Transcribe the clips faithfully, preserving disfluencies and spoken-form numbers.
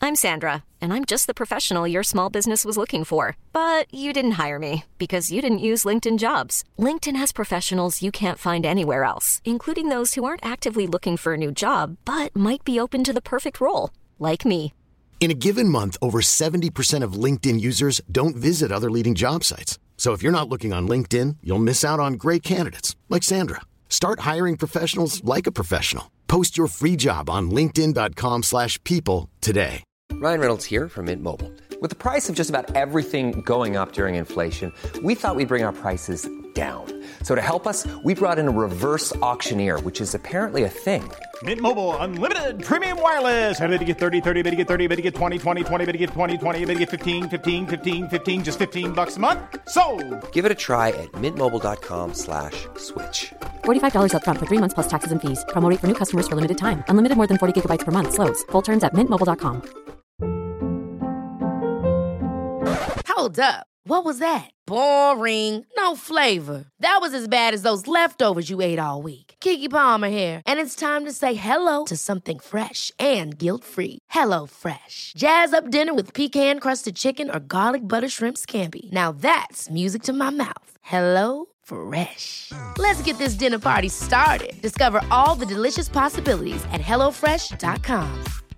I'm Sandra, and I'm just the professional your small business was looking for. But you didn't hire me because you didn't use LinkedIn Jobs. LinkedIn has professionals you can't find anywhere else, including those who aren't actively looking for a new job, but might be open to the perfect role, like me. In a given month, over seventy percent of LinkedIn users don't visit other leading job sites. So if you're not looking on LinkedIn, you'll miss out on great candidates like Sandra. Start hiring professionals like a professional. Post your free job on linkedin dot com slash people today. Ryan Reynolds here from Mint Mobile. With the price of just about everything going up during inflation, we thought we'd bring our prices down. So to help us, we brought in a reverse auctioneer, which is apparently a thing. Mint Mobile Unlimited Premium Wireless. How to get thirty, thirty, how to get thirty, how to get twenty, twenty, twenty, how to get twenty, twenty, how to get fifteen, fifteen, fifteen, fifteen, just fifteen bucks a month? Sold! Give it a try at mintmobile.com slash switch. forty-five dollars up front for three months plus taxes and fees. Promo rate for new customers for limited time. Unlimited more than forty gigabytes per month. Slows full terms at mint mobile dot com. Hold up. What was that? Boring. No flavor. That was as bad as those leftovers you ate all week. Keke Palmer here. And it's time to say hello to something fresh and guilt-free. Hello Fresh. Jazz up dinner with pecan-crusted chicken or garlic butter shrimp scampi. Now that's music to my mouth. Hello Fresh. Let's get this dinner party started. Discover all the delicious possibilities at hello fresh dot com.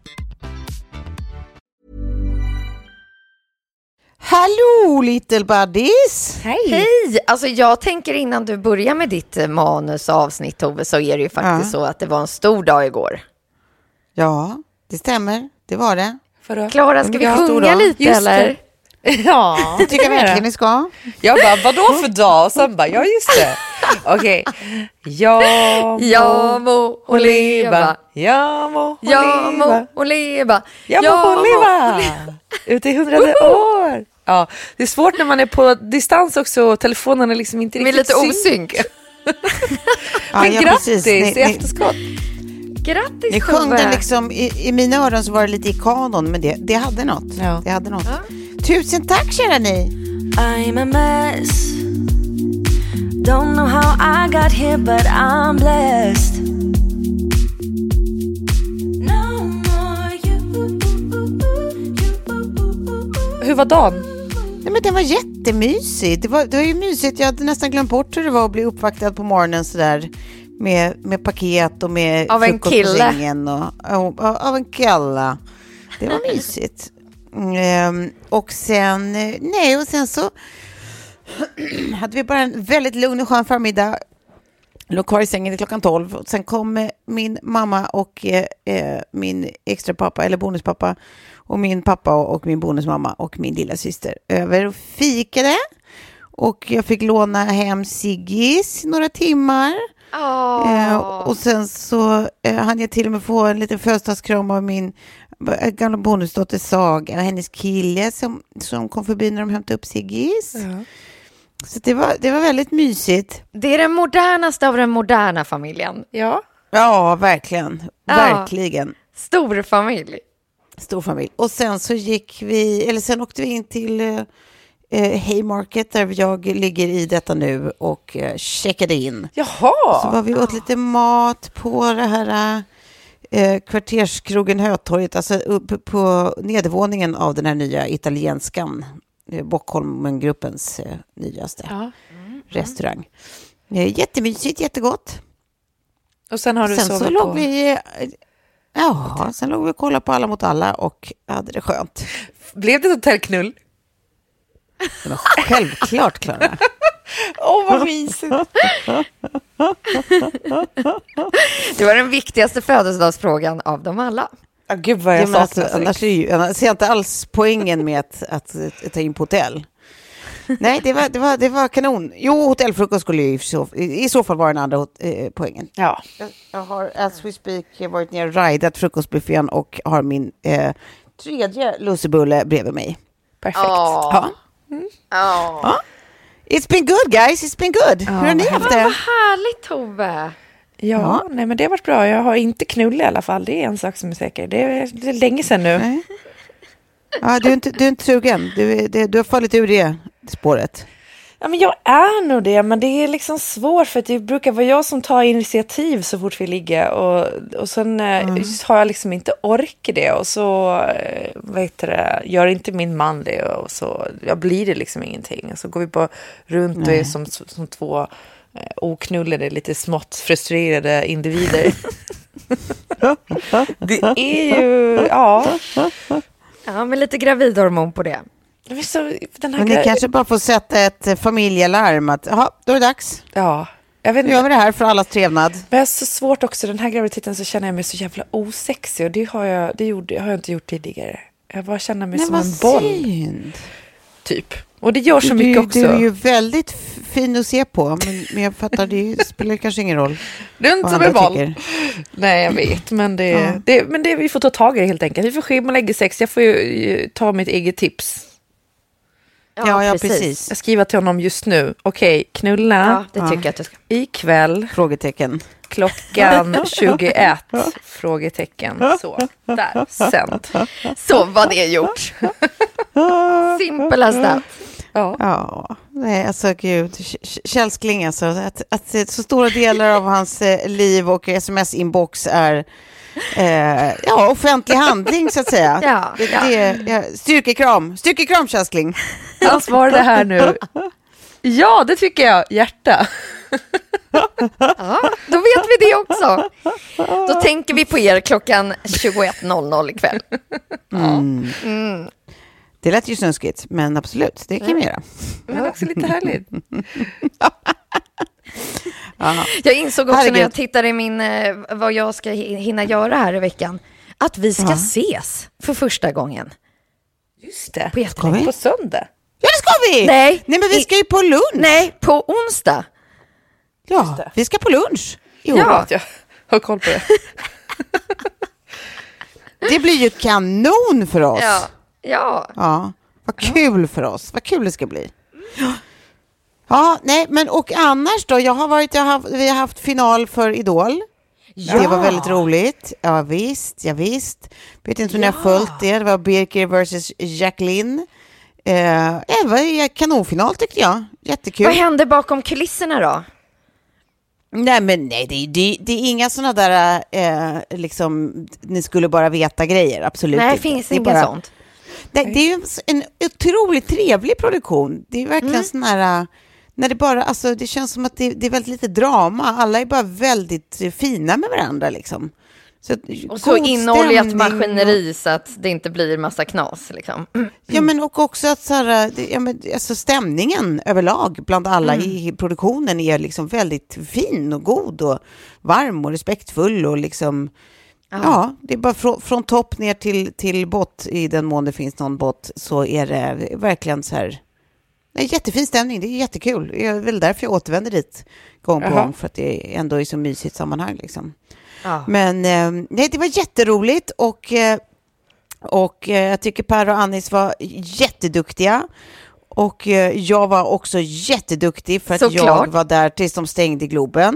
Hallå little buddies! Hej! Hej! Alltså jag tänker innan du börjar med ditt manusavsnitt, Tove, så är det ju faktiskt ja. så att det var en stor dag igår. Ja, det stämmer. Det var det. Klara, ska vi sjunga lite just eller? Ja, det tycker jag verkligen ni ska. Jag bara, vadå för dag? Och sen bara, ja just det. Okej. Okay. Jag, jag må och leva. Jag må och jag leva. Må och leva. Jag må och leva. Ute i hundrade år. Ja, det är svårt när man är på distans också och telefonen är liksom inte riktigt lite osynk. Men ja, grattis ni, i efterskott. Grattis. Ni sjöng den liksom i, i mina öron så var det lite i kanon, men det, det hade något. Ja. Det hade något. Ja. Tusen tack kära ni. I'm a mess. Don't know how I got here but I'm blessed. No more you. Hur var dagen? Nej, men det var jättemysigt. Det var, det var ju mysigt. Jag hade nästan glömt bort hur det var att bli uppvaktad på morgonen sådär. Med, med paket och med av en kille. Och, och, och, av en kille. Det var mysigt. Mm, och sen nej och sen så hade vi bara en väldigt lugn och skön förmiddag. Låg kvar i sängen till klockan tolv. Och sen kom min mamma och eh, min extra pappa eller bonuspappa och min pappa och min bonusmamma och min lilla syster över och fikade. Och jag fick låna hem Siggis några timmar. Oh. Eh, och sen så eh, hann jag till och med få en liten födelsedagskram av min gamla bonusdotter Saga och hennes kille som, som kom förbi när de hämtade upp Siggis. Ja. Så det var, det var väldigt mysigt. Det är den modernaste av den moderna familjen. Ja, ja verkligen. Ja. Verkligen. Stor familj. Stor familj. Och sen så gick vi, eller sen åkte vi in till eh, Haymarket där jag ligger i detta nu och eh, checkade in. Jaha! Så var vi åt lite mat på det här eh, kvarterskrogen Hötorget, alltså uppe på nedervåningen av den här nya italienskan. Bockholmen-gruppens eh, nyaste ja. mm. restaurang. Eh, jättemysigt, jättegott. Och sen har du sen sovit så låg på... vi eh, ja, sen låg vi och kollade på Alla mot alla och hade det skönt. Blev det ett hotellknull? Det var självklart, Klara. Åh, oh, vad mysigt. Det var den viktigaste födelsedagsfrågan av dem alla. Ah, gud vad jag ja, alltså, annars, är ju, annars ser jag inte alls poängen med att, att, att, att ta in på hotell. Nej, det var, det, var, det var kanon. Jo, hotellfrukost skulle ju i så, i så fall vara den andra eh, poängen. Ja. Jag, jag har, as we speak, varit ner och ridat frukostbuffén och har min eh, tredje lussebulle bredvid mig. Perfekt. Oh. Ja. Mm. Oh. Ja. It's been good, guys. It's been good. Oh, Hur har ni haft det? Vad härligt, Tove. Ja, ja, nej men det har varit bra. Jag har inte knull i alla fall. Det är en sak som är säker. Det är, det är länge sedan nu. Nej. Ja, du är inte, du är inte sugen. Du, det, du har fallit ur det spåret. Ja, men jag är nog det, men det är liksom svårt för att det brukar vara jag som tar initiativ så fort vi ligger och, och sen mm. har jag liksom inte ork i det och så vad heter det, gör inte min man det och så jag blir det liksom ingenting och så går vi bara runt Nej. och är som, som två oknullade, lite smått frustrerade individer. Det är ju, ja. Ja, men lite gravidhormon på det. Så, den här men ni gra- kanske bara får sätta ett familjelarm att, jaha, då är det dags. Ja. Jag vet nu gör vi det här för allas trevnad. Men det är så svårt också, den här graviditeten så känner jag mig så jävla osexig och det har jag, det gjorde, har jag inte gjort tidigare. Jag bara känner mig Nej, som en boll. Synd. Typ. Och det gör så du, mycket också. Du är ju väldigt fin att se på, men, men jag fattar, det spelar kanske ingen roll. Det är inte som en boll. Nej, jag vet, men det, ja. det, men det vi får ta tag i det helt enkelt. Vi får skimma lägga sex, jag får ju ta mitt eget tips. Ja, ja, ja precis. precis. Jag skriver till honom just nu. Okej, knulla. Ja, det tycker ja. jag att du ska. Ikväll. Frågetecken. Klockan tjugoett. Frågetecken. Så, där. Sänd. Så var det gjort. Simpel as that. Ja. ja, nej, alltså gud, Kälskling alltså, att, att så stora delar av hans eh, liv och sms-inbox är eh, ja, offentlig handling så att säga. Ja, det, ja. Det, ja, styrkekram, styrkekram Kälskling. Han svarade det här nu. Ja, det tycker jag, hjärta. Ja, då vet vi det också. Då tänker vi på er klockan tjugoett noll noll ikväll. Mm. Mm. Det lät ju snuskigt, men absolut, det kan vi göra. Men också lite härligt. Jag insåg också Herregud. när jag tittade i min, vad jag ska hinna göra här i veckan, att vi ska ja. ses för första gången. Just det, på, ska vi? på söndag. Ja, det ska vi! Nej, Nej men vi ska ju på lunch. Nej, på onsdag. Ja, vi ska på lunch. Jo, ja, jag har koll på det. Det blir ju kanon för oss. Ja. Ja. Ja, vad kul för oss. Vad kul det ska bli. Ja, ja nej, men och annars då? Jag har varit, jag har, vi har haft final för Idol. Ja. Det var väldigt roligt. Ja, visst, ja, visst. Vet inte om ja. ni har följt det. Det var Birker versus Jacqueline. Eh, det var kanonfinal tyckte jag. Jättekul. Vad hände bakom kulisserna då? Nej, men nej, det, det, det är inga sådana där eh, liksom, ni skulle bara veta grejer. Absolut nej, inte. finns det inget bara, sånt. Det, det är ju en otroligt trevlig produktion. Det är verkligen mm. sån här, när det bara, alltså det känns som att det, det är väldigt lite drama. Alla är bara väldigt fina med varandra liksom. Så, och så inoljat maskineri och, så att det inte blir massa knas liksom. Mm. Ja, men och också att så här, ja, men, alltså stämningen överlag bland alla mm. i produktionen är liksom väldigt fin och god och varm och respektfull och liksom Aha. Ja, det är bara från, från topp ner till, till bott, i den mån det finns någon bott, så är det verkligen så här, det är jättefin stämning, det är jättekul. Det är väl därför jag återvänder dit gång på Aha. gång, för att det ändå är så mysigt sammanhang liksom. Ja. Men eh, nej, det var jätteroligt och, eh, och eh, jag tycker Per och Anis var jätteduktiga och eh, jag var också jätteduktig för att Såklart. jag var där tills de stängde Globen.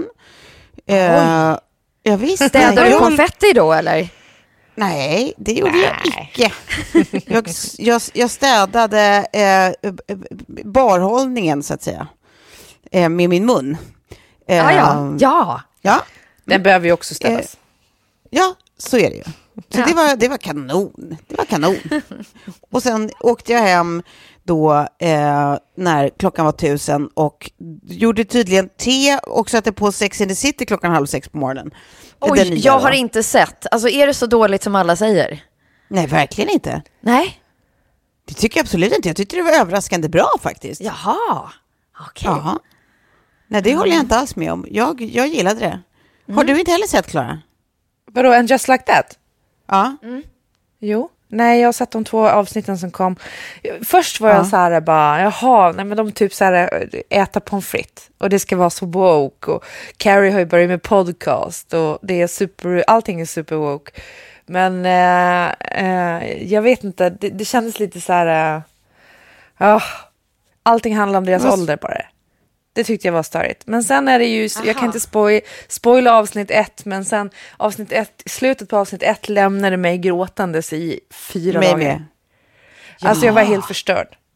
Eh, Ja, visst. Städade du konfetti då, eller? Nej, det gjorde Nej. jag icke. Jag, jag, jag städade eh, barhållningen, så att säga, eh, med min mun. Eh, ah, ja. ja. Ja. Den behöver ju också städas. Eh, ja, så är det ju. Så ja. det, var, det var kanon. Det var kanon. Och sen åkte jag hem då eh, när klockan var tusen och gjorde tydligen te och satte på Sex and the City klockan halv sex på morgonen. Oj, jag har inte sett. Alltså är det så dåligt som alla säger? Nej, verkligen inte. Nej. Det tycker jag absolut inte. Jag tyckte det var överraskande bra faktiskt. Jaha, okej. Okay. Ja. Nej, det mm. håller jag inte alls med om. Jag, jag gillade det. Mm. Har du inte heller sett, Klara? Vadå, And Just Like That? Ja. Mm. Jo. Nej, jag har sett de två avsnitten som kom. Först var ja. jag så här bara, jaha, nej men de typ så här äta pommes frites. Och det ska vara så woke. Och Carrie har ju börjat med podcast. Och det är super, allting är super woke. Men eh, eh, jag vet inte, det, det kändes lite så här, eh, oh, allting handlar om deras Mas- ålder bara. Det tyckte jag var störigt. Men sen är det ju, Aha. jag kan inte spoil, spoila avsnitt ett, men sen avsnitt ett, slutet på avsnitt ett lämnade mig gråtandes i fyra mig dagar. Med. Ja. Alltså jag var helt förstörd.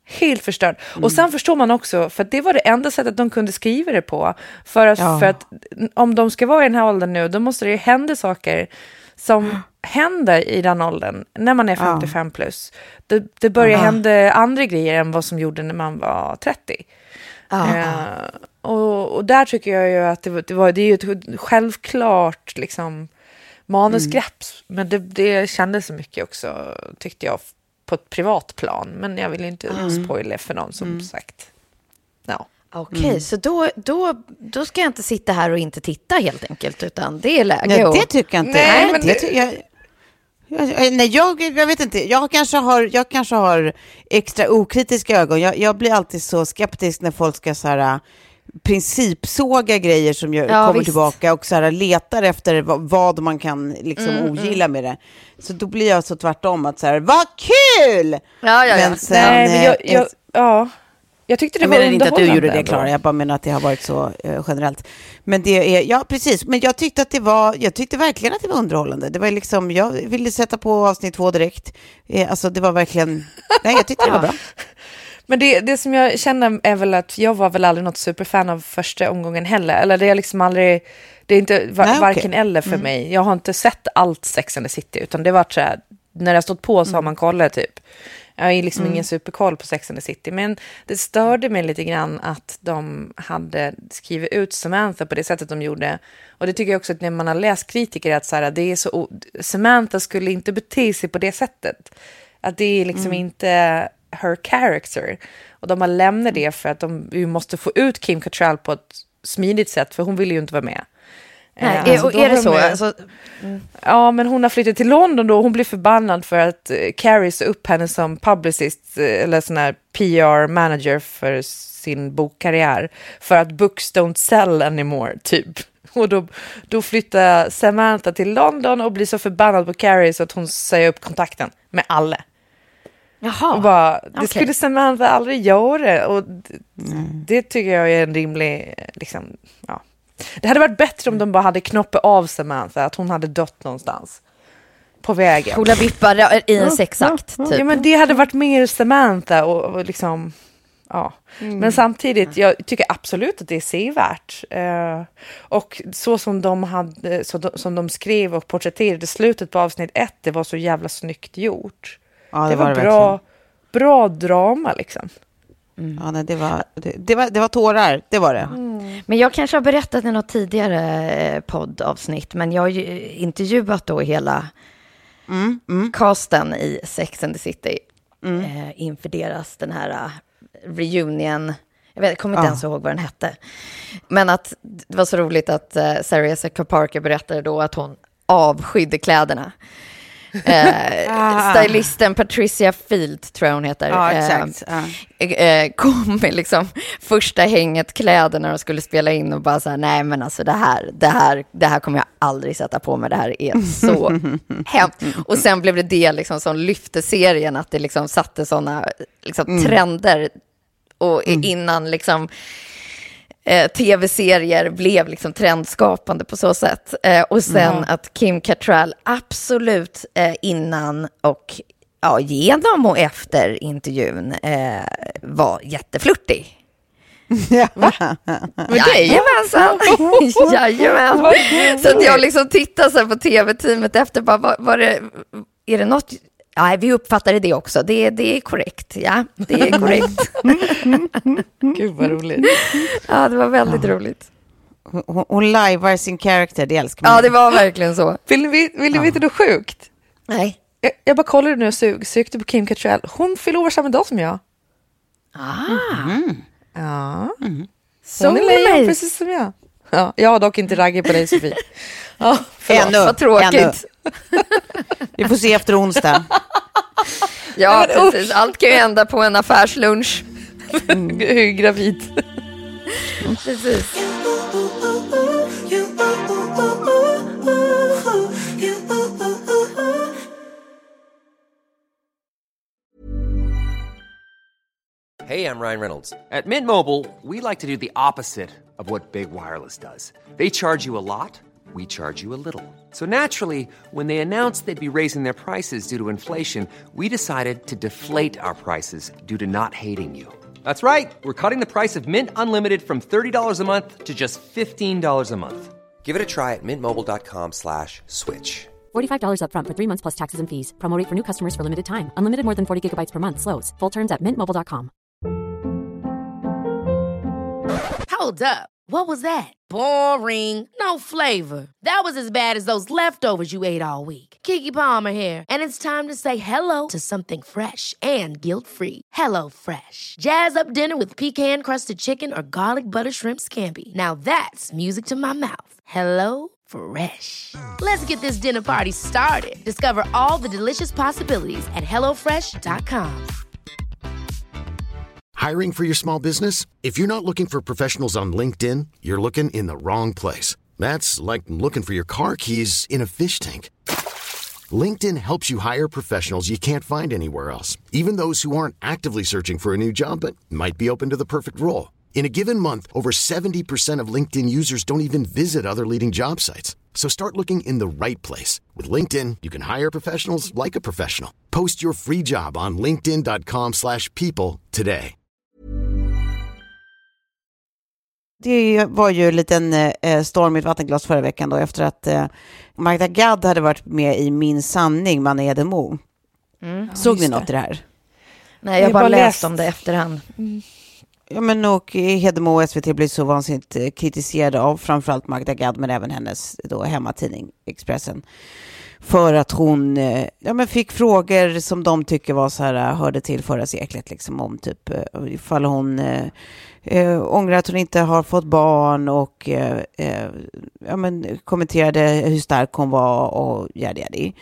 Helt förstörd. Mm. Och sen förstår man också, för det var det enda sättet de kunde skriva det på. För att, ja. för att om de ska vara i den här åldern nu, då måste det ju hända saker som händer i den åldern när man är femtiofem ja. plus. Det, det börjar ja. hända andra grejer än vad som gjorde när man var trettio. Ja. Uh, och, och där tycker jag ju att det, det, var, det är ju ett självklart liksom, manusgrepp. Mm. Men det, det kändes så mycket också, tyckte jag, på ett privat plan. Men jag vill inte mm. spoila för någon, som mm. sagt. No. Okej, okay, mm. så då, då, då ska jag inte sitta här och inte titta helt enkelt, utan det är läge. Nej, och... det tycker jag inte. Nej, nej, men det... ty- jag, jag, nej jag, jag vet inte. Jag kanske har, jag kanske har extra okritiska ögon. Jag, jag blir alltid så skeptisk när folk ska så här, principsåga grejer som gör, ja, kommer visst. tillbaka och så här, letar efter vad, vad man kan liksom mm, ogilla mm. med det. Så då blir jag så tvärtom att så här, vad kul! Ja, ja, ja. Men sen, nej, men jag, jag, ja. Jag tyckte det jag var menar inte att du gjorde det, ändå. Klara. Jag bara menar att det har varit så uh, generellt. Men det är, ja precis. Men jag tyckte att det var, jag tyckte verkligen att det var underhållande. Det var liksom, jag ville sätta på avsnitt två direkt. Eh, alltså det var verkligen, nej jag tyckte det var bra. Men det, det som jag känner är väl att jag var väl aldrig något superfan av första omgången heller. Eller det är liksom aldrig, det är inte var, nej, varken okay. eller för mm. mig. Jag har inte sett allt Sex and the City, utan det var så här, när det har stått på så mm. har man kollat typ. Jag är liksom mm. ingen superkoll på Sex and the City, men det störde mig lite grann att de hade skrivit ut Samantha på det sättet de gjorde. Och det tycker jag också att när man har läst kritiker att så här, det är så, Samantha skulle inte bete sig på det sättet. Att det är liksom mm. inte her character. Och de har lämnat det för att de vi måste få ut Kim Cattrall på ett smidigt sätt, för hon ville ju inte vara med. Nej, alltså, är, och är det så? Med, alltså, mm. Ja, men hon har flyttat till London då. Hon blir förbannad för att uh, Carrie så upp henne som publicist uh, eller sån här P R-manager för sin bokkarriär. För att books don't sell anymore, typ. Och då, då flyttar Samantha till London och blir så förbannad på Carrie så att hon säger upp kontakten med alla. Jaha. Och bara, det okay. skulle Samantha aldrig göra. Och d- mm. det tycker jag är en rimlig, liksom, ja. Det hade varit bättre om de bara hade knoppat av Samantha, att hon hade dött någonstans på vägen. Coola bippar i en sexakt, typ. Ja, men det hade varit mer Samantha och, och liksom, ja. Mm. Men samtidigt, jag tycker absolut att det är sevärt. Uh, och så som de hade, så de, som de skrev och porträtterade slutet på avsnitt ett, det var så jävla snyggt gjort. Ja, det, det var, var det bra, verkligen. Bra drama liksom. Mm. Ja, nej, det, var, det, det, var, det var tårar, det var det. Mm. Men jag kanske har berättat i något tidigare poddavsnitt, men jag har ju intervjuat då hela mm. Mm. casten i Sex and the City mm. eh, inför deras den här uh, reunion. Jag vet, kommer inte ja. ens ihåg vad den hette. Men att det var så roligt att uh, Sarah Jessica Parker berättade då att hon avskydde kläderna. Eh, ah. Stylisten Patricia Field tror jag hon heter ah, exakt. eh, eh, kom med liksom första hänget kläder när de skulle spela in och bara så här, nej men alltså det här, det här det här kommer jag aldrig sätta på mig, det här är så hemskt. Och sen blev det det liksom som lyfte serien, att det liksom satte sådana liksom mm. trender och mm. innan liksom Eh, tv-serier blev liksom trendskapande på så sätt. Eh, och sen mm. att Kim Cattrall absolut eh, innan och ja, genom och efter intervjun eh, var jätteflörtig. Ja. Jajamensan. Jajamän. Så att jag liksom tittar så här på tv-teamet efter, bara, var, var det, är det något... Ja, vi uppfattade det också. Det, det är korrekt. Ja, det är korrekt. Gud vad roligt. Ja, det var väldigt ja. roligt. Hon, hon lajvar sin karaktär, det älskar man. Ja, det var verkligen så. Vill ni, vill ni ja. veta något sjukt? Nej. Jag, jag bara kollade nu och sug, sökte på Kim Cattrall. Hon fyller år samma dag som jag. Ah. Mm. Ja. Mm. Så hon är lejon precis som jag. Ja, jag har dock inte raggat på dig, Sofie. Ja, ännu. Vad tråkigt. Ännu. Vi får se efter onsdag. Ja, precis. Allt kan ju hända på en affärslunch. Mm. Hur gravid. Mm. Precis. Hey, I'm Ryan Reynolds. At Mint Mobile, we like to do the opposite of what Big Wireless does. They charge you a lot. we charge you a little. So naturally, when they announced they'd be raising their prices due to inflation, we decided to deflate our prices due to not hating you. That's right. We're cutting the price of Mint Unlimited from thirty dollars a month to just fifteen dollars a month. Give it a try at mintmobile.com slash switch. forty-five dollars up front for three months plus taxes and fees. Promo rate for new customers for limited time. Unlimited more than forty gigabytes per month. Slows full terms at mint mobile dot com. Hold up. What was that? Boring. No flavor. That was as bad as those leftovers you ate all week. Keke Palmer here, and it's time to say hello to something fresh and guilt-free. Hello Fresh. Jazz up dinner with pecan-crusted chicken or garlic butter shrimp scampi. Now that's music to my mouth. Hello Fresh. Let's get this dinner party started. Discover all the delicious possibilities at hello fresh dot com. Hiring for your small business? If you're not looking for professionals on LinkedIn, you're looking in the wrong place. That's like looking for your car keys in a fish tank. LinkedIn helps you hire professionals you can't find anywhere else, even those who aren't actively searching for a new job but might be open to the perfect role. In a given month, over seventy percent of LinkedIn users don't even visit other leading job sites. So start looking in the right place. With LinkedIn, you can hire professionals like a professional. Post your free job on linkedin dot com slash people today. Det var ju en liten eh, storm i ett vattenglas förra veckan då, efter att eh, Magda Gad hade varit med i Min sanning med Anna Hedemo. Mm, Såg ni något i det här? Nej, jag har bara läst, läst om det efterhand. Mm. Ja, men och Hedemo och S V T blev så vansinnigt kritiserade av framförallt Magda Gad, men även hennes då hemmatidning Expressen. För att hon ja, men fick frågor som de tycker var så här, hörde till förra seklet, liksom, om typ ifall hon äh, ångrar att hon inte har fått barn, och äh, ja, men kommenterade hur stark hon var och jadi jadi.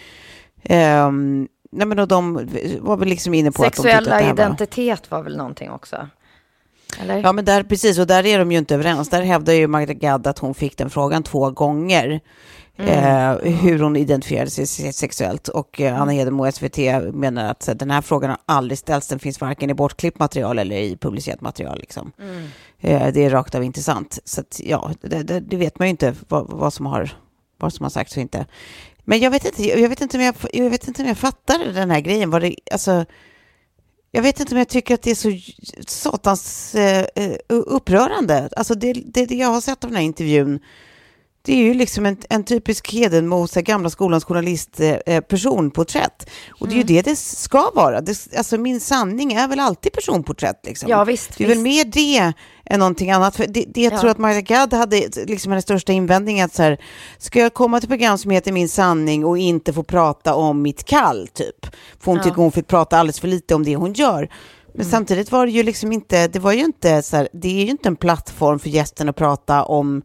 Ähm, nej, men och de var väl liksom inne på sexuella att de tyckte att det här identitet var... var väl någonting också. Eller? Ja, men där, precis, och där är de ju inte överens. Där hävdar ju Magda Gad att hon fick den frågan två gånger. Mm. Eh, hur hon identifierade sig sexuellt, och eh, Anna Hedemo och S V T menar att så, den här frågan har aldrig ställts. Den finns varken i bortklippt material eller i publicerat material liksom. Mm. eh, det är rakt av inte sant. Så att, ja, det, det, det vet man ju inte vad, vad som har vad som har sagts och inte. Men jag vet inte jag vet inte om jag, jag vet inte om jag fattar den här grejen. Vad det, alltså, jag vet inte om jag tycker att det är så satans eh, upprörande. Alltså det, det, det jag har sett av den här intervjun, det är ju liksom en, en typisk Hedemo, gamla skolans journalist eh, personporträtt. Och det är ju mm. det det ska vara. Det, alltså Min sanning är väl alltid personporträtt liksom. Ja, visst. Det är visst. väl mer det än någonting annat. För det, det jag ja. tror att Magda Gad hade liksom hennes största invändning, att så här, ska jag komma till program som heter Min sanning och inte få prata om mitt kall typ. För hon ja. tycker hon fick prata alldeles för lite om det hon gör. Men mm. samtidigt var det ju liksom inte, det var ju inte så här, det är ju inte en plattform för gästen att prata om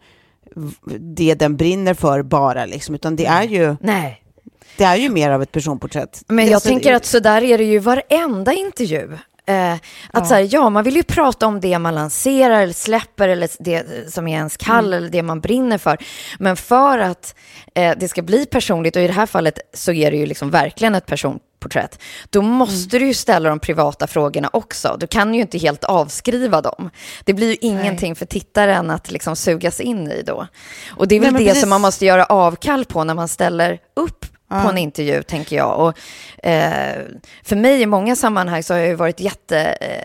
det den brinner för bara liksom, utan det är ju Nej. det är ju mer av ett personporträtt. Men jag alltså, tänker det... att så där är det ju varenda intervju. Eh, att ja. Så här, ja, man vill ju prata om det man lanserar eller släpper, eller det som är ens kall mm. eller det man brinner för. Men för att eh, det ska bli personligt, och i det här fallet så är det ju liksom verkligen ett personporträtt, då måste mm. du ju ställa de privata frågorna också. Du kan ju inte helt avskriva dem. Det blir ju ingenting Nej. för tittaren att liksom sugas in i då. Och det är väl Nej, det precis. som man måste göra avkall på när man ställer upp på en intervju, tänker jag. Och, eh, för mig i många sammanhang så har jag ju varit jätte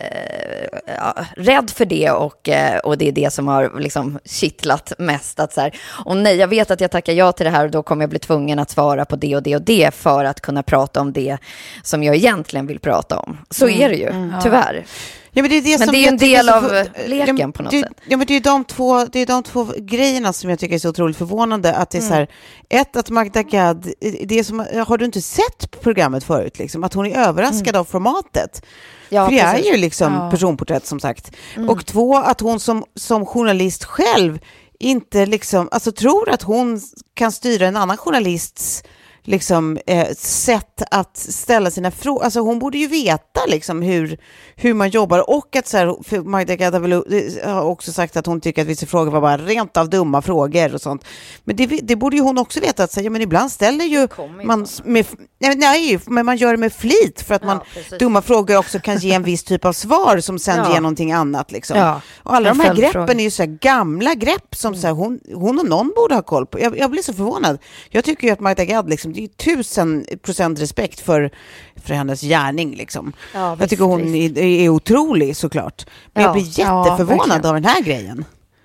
eh, ja, rädd för det, och, eh, och det är det som har liksom kittlat mest. Att så här, och nej, jag vet att jag tackar ja till det här, och då kommer jag bli tvungen att svara på det och det och det för att kunna prata om det som jag egentligen vill prata om. Så mm. är det ju, mm. tyvärr. Ja, men det är, det men som det är ju en del av för, leken ja, på något det, sätt. Ja, men det är de två, det är de två grejerna som jag tycker är så otroligt förvånande. Att det är mm. så här, ett, att Magda Gad, det är som, har du inte sett programmet förut liksom? Att hon är överraskad mm. av formatet. Ja, för det precis. är ju liksom ja. personporträtt, som sagt. Mm. Och två, att hon som, som journalist själv inte liksom, alltså tror att hon kan styra en annan journalists liksom, eh, sätt att ställa sina frågor. Alltså hon borde ju veta liksom, hur, hur man jobbar. Och att så här, för Magda Gad har, väl, har också sagt att hon tycker att vissa frågor var bara rent av dumma frågor och sånt. Men det, det borde ju hon också veta. Att säga, men ibland ställer ju man med, nej, nej, men man gör det med flit för att man, ja, dumma frågor också kan ge en viss typ av svar som sen ja. ger någonting annat. Liksom. Ja. Och alla de här greppen är ju så här gamla grepp som mm. så här, hon, hon och någon borde ha koll på. Jag, jag blir så förvånad. Jag tycker ju att Magda Gad liksom, det är tusen procent respekt för, för hennes gärning. Liksom. Ja, jag tycker hon är, är otrolig såklart. Men ja. jag blir jätteförvånad ja, av den här grejen.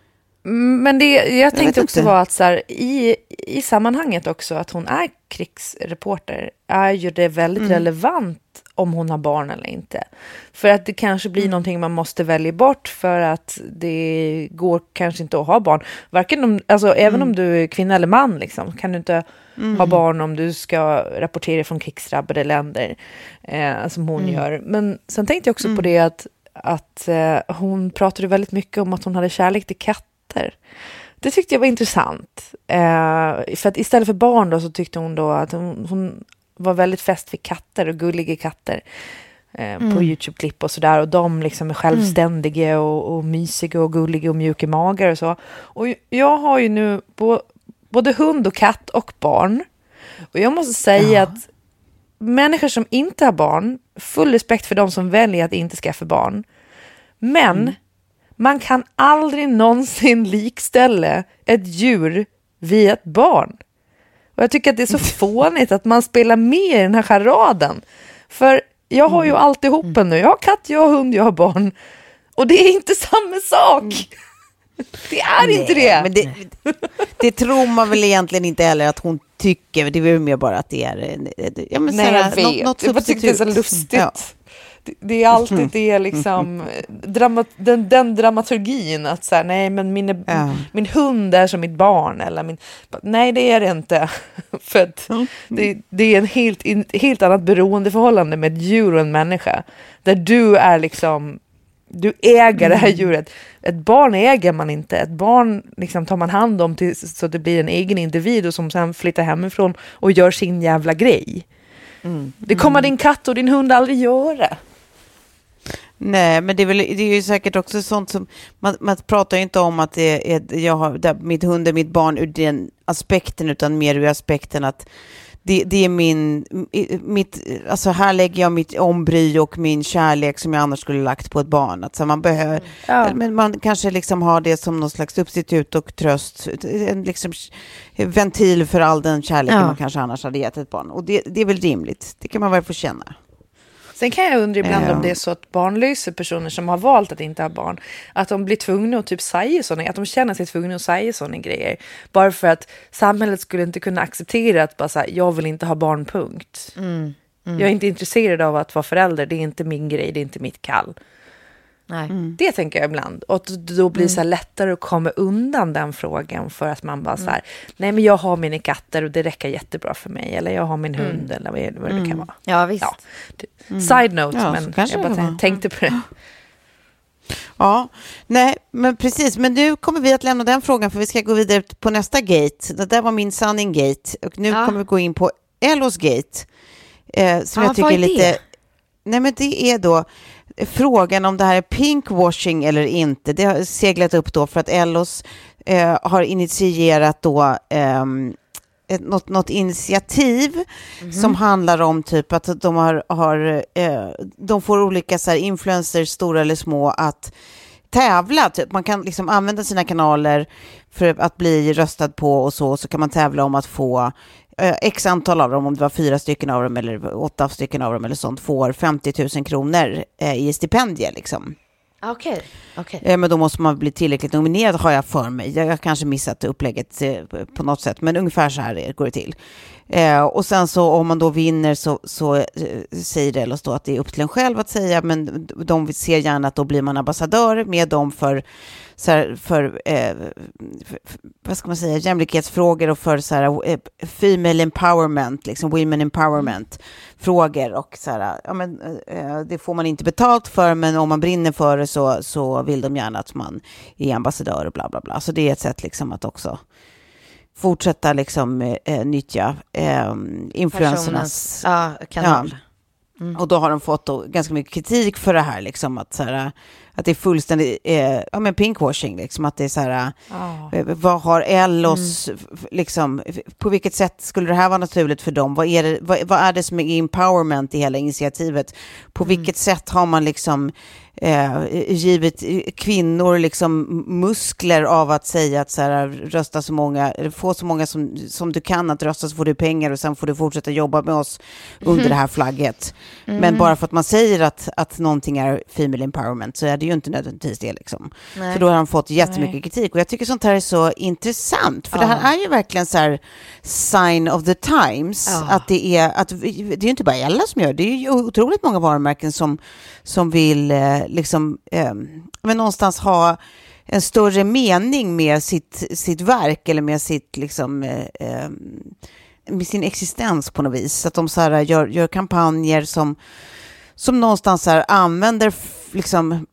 Men det jag, jag tänkte också inte. var att så här, i, i sammanhanget också att hon är krigsreporter är ju det väldigt mm. relevant om hon har barn eller inte. För att det kanske blir mm. någonting man måste välja bort för att det går kanske inte att ha barn. Varken om, alltså, mm. även om du är kvinna eller man liksom, kan du inte mm. ha barn om du ska rapportera från krigsdrabbade länder eh, som hon mm. gör. Men sen tänkte jag också mm. på det att, att eh, hon pratade väldigt mycket om att hon hade kärlek till katter. Det tyckte jag var intressant. Eh, för att istället för barn då så tyckte hon då att hon, hon var väldigt fäst vid katter och gulliga katter eh, mm. på YouTube-klipp och sådär. Och de liksom är självständiga mm. och, och mysiga och gulliga och mjuka magar och så. Och jag har ju nu bo, både hund och katt och barn. Och jag måste säga ja. att människor som inte har barn, full respekt för de som väljer att inte skaffa barn. Men mm. man kan aldrig någonsin likställa ett djur vid ett barn. Och jag tycker att det är så fånigt att man spelar med i den här charaden. För jag har ju alltihopa nu. Jag har katt, jag har hund, jag har barn. Och det är inte samma sak. Det är Nej, inte det. Men det. Det tror man väl egentligen inte heller att hon tycker. Det är väl mer bara att det är... Ja, men Nej, såhär, jag vet. Något, något jag tycker det är så lustigt. Ja. Det är alltid det liksom drama, den, den dramaturgin att så här, nej men min, ja. min hund är som mitt barn eller min, nej det är det inte för att mm. det, det är en helt, helt annat beroendeförhållande med ett djur och en människa där du är liksom du äger det här djuret. Ett barn äger man inte. Ett barn liksom tar man hand om till, så det blir en egen individ och som sen flyttar hemifrån och gör sin jävla grej. Mm. Det kommer din katt och din hund aldrig göra. Nej, men det är, väl, det är ju säkert också sånt som man, man pratar ju inte om att det är, jag har, det, mitt hund är mitt barn ur den aspekten utan mer ur aspekten att det, det är min mitt, alltså här lägger jag mitt ombry och min kärlek som jag annars skulle lagt på ett barn. Att så man behöver, ja. men man kanske liksom har det som någon slags substitut och tröst, en liksom ventil för all den kärleken ja. man kanske annars hade gett ett barn. Och det, det är väl rimligt. Det kan man väl få känna. Sen kan jag undra ibland ja. om det är så att barnlösa personer som har valt att inte ha barn, att de blir tvungna att typ säga sådana, att de känner sig tvungna att säga sådana grejer. Bara för att samhället skulle inte kunna acceptera att bara säga, jag vill inte ha barn, punkt. Mm. Mm. Jag är inte intresserad av att vara förälder, det är inte min grej, det är inte mitt kall. Nej. Mm. Det tänker jag ibland. Och då blir det så här lättare att komma undan den frågan för att man bara så här, nej men jag har mina katter och det räcker jättebra för mig. Eller jag har min hund mm. eller vad, vad det mm. kan vara. Ja, visst. Ja. Mm. Side note, ja, men jag bara tänkte, tänkte på det. Ja, nej, men precis. Men nu kommer vi att lämna den frågan för vi ska gå vidare på nästa gate. Det där var min sanning gate. Och nu ja. kommer vi gå in på Ellos gate. Eh, som ja, jag tycker är lite... Det? Nej, men det är då frågan om det här är pinkwashing eller inte. Det har seglat upp då för att Ellos eh, har initierat då eh, ett, något, något initiativ mm-hmm. som handlar om typ att de har, har eh, de får olika så här influencers, stora eller små, att tävla. Typ. Man kan liksom använda sina kanaler för att bli röstad på och så, så kan man tävla om att få X antal av dem, om det var fyra stycken av dem eller åtta stycken av dem eller sånt, får femtio tusen kronor eh, i stipendier liksom. Okej. Okay. Okay. Eh, men då måste man bli tillräckligt nominerad, har jag för mig. Jag har kanske missat upplägget eh, på något sätt, men ungefär så här går det till. Eh, och sen så om man då vinner så, så eh, säger Ellos då att det är upp till en själv att säga, men de ser gärna att då blir man ambassadör med dem för så här, för, eh, för vad ska man säga, jämlikhetsfrågor och för så här, eh, female empowerment, liksom women empowerment frågor och så här, ja men eh, det får man inte betalt för, men om man brinner för det så, så vill de gärna att man är ambassadör och bla bla bla. Så det är ett sätt liksom att också fortsätta liksom eh, nyttja eh, influencernas ja, kanal. Ja. Mm. Och då har de fått då ganska mycket kritik för det här liksom att så här, att det är fullständigt eh, ja men pinkwashing liksom att det är så här oh. eh, vad har Ellos mm. liksom på vilket sätt skulle det här vara naturligt för dem? Vad är det vad, vad är det som är empowerment i hela initiativet? På mm. vilket sätt har man liksom eh, givit kvinnor liksom muskler av att säga att så här, rösta så många, få så många som, som du kan att rösta så får du pengar och sen får du fortsätta jobba med oss under mm. det här flagget. Mm. Men bara för att man säger att, att någonting är female empowerment så är det ju inte nödvändigtvis det liksom. Nej. Så då har han fått jättemycket Nej. kritik och jag tycker sånt här är så intressant för ja. det här är ju verkligen så här sign of the times ja. att det är att det är ju inte bara Ella som gör det, är ju otroligt många varumärken som, som vill eh, liksom eh, men någonstans ha en större mening med sitt, sitt verk eller med sitt liksom eh, med sin existens på något vis. Så att de så här gör, gör kampanjer som, som någonstans så här använder f- liksom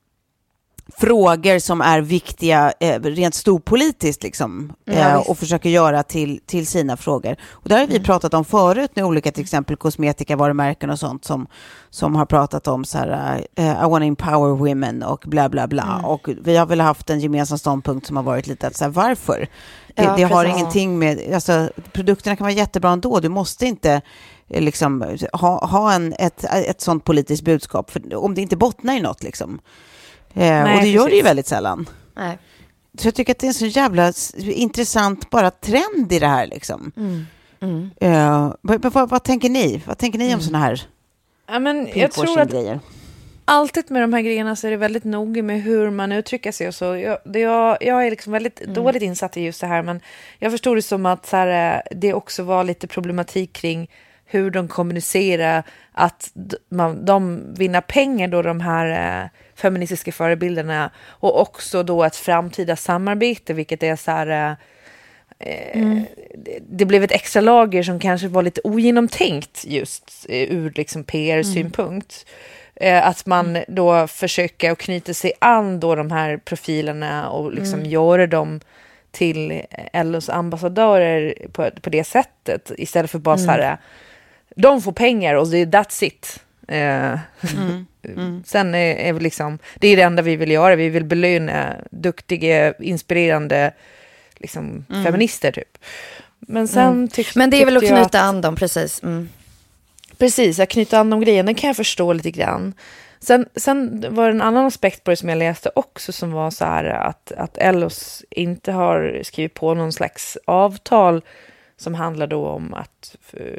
frågor som är viktiga eh, rent storpolitiskt liksom, eh, ja, och försöker göra till, till sina frågor. Och där har vi mm. pratat om förut med olika till exempel kosmetikavarumärken och sånt som, som har pratat om så här, eh, I want to empower women och bla bla bla. Mm. Och vi har väl haft en gemensam ståndpunkt som har varit lite att så här, varför? Det, ja, det har ingenting med, alltså produkterna kan vara jättebra ändå, du måste inte liksom ha, ha en, ett, ett sånt politiskt budskap för, om det inte bottnar i något liksom. Eh, Nej, och det gör precis. det ju väldigt sällan. Nej. Så jag tycker att det är en så jävla intressant bara trend i det här liksom. Mm. Mm. Eh, vad, vad, vad tänker ni? Vad tänker ni om mm. såna här ja, men jag tror att grejer? Alltid med de här grejerna så är det väldigt noga med hur man uttrycker sig och så. Jag, det, jag, jag är liksom väldigt mm. dåligt insatt i just det här, men jag förstår det som att så här, det också var lite problematik kring hur de kommunicerar att man, de vinner pengar då, de här eh, feministiska förebilderna, och också då ett framtida samarbete, vilket är så här eh, mm. det, det blev ett extra lager som kanske var lite ogenomtänkt just eh, ur liksom P R-synpunkt. Mm. Eh, att man mm. då försöker att knyta sig an då de här profilerna och liksom mm. göra dem till L O:s ambassadörer på, på det sättet, istället för bara mm. så här de får pengar och det är that's it. Eh, mm. Mm. Sen är, är vi liksom, det är det enda vi vill göra. Vi vill belöna duktiga, inspirerande liksom, mm. feminister typ. Men sen mm. tyck, Men det är väl att knyta att, an dem, precis. Mm. Precis, att knyta an de grejerna kan jag förstå lite grann. Sen, sen var det en annan aspekt på det som jag läste också, som var så här att, att L O:s inte har skrivit på någon slags avtal som handlar då om att